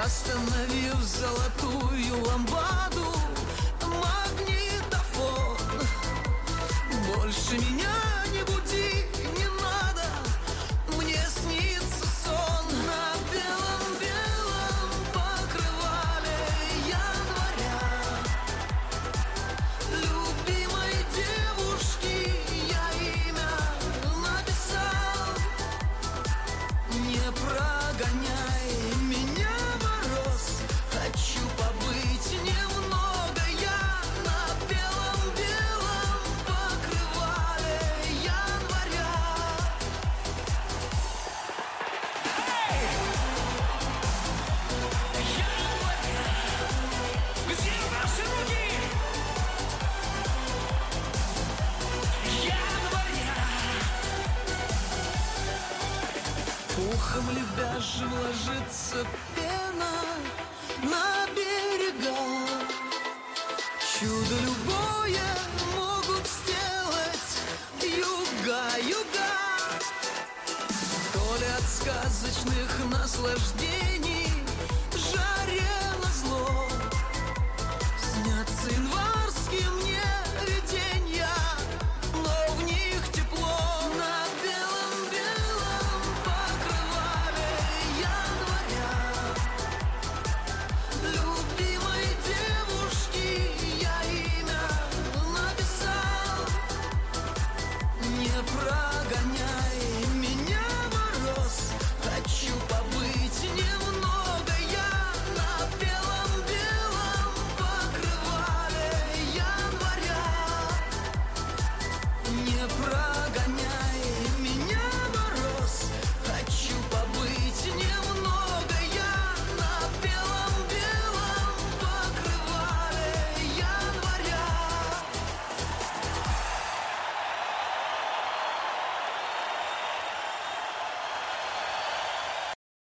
Остановив золотую ламбаду, магнитофон. Больше меня не буди, не надо, мне снится сон. На белом-белом покрывале января любимой девушки я имя написал. Не прогоняй меня, мороз, хочу побыть немного я на белом-белом покрывале января. Где ваши руки? Января. Ухом лебяжьим ложится пена на берега. Чудо любое могут сделать юга. То ли от сказочных наслаждений